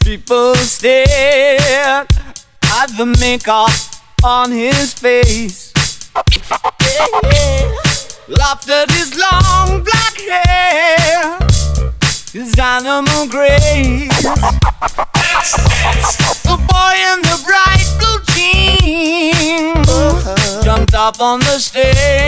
People stare at the makeup on his face. Yeah. Laughed at his long black hair, his animal grace. The boy in the bright blue jeans jumped up on the stage.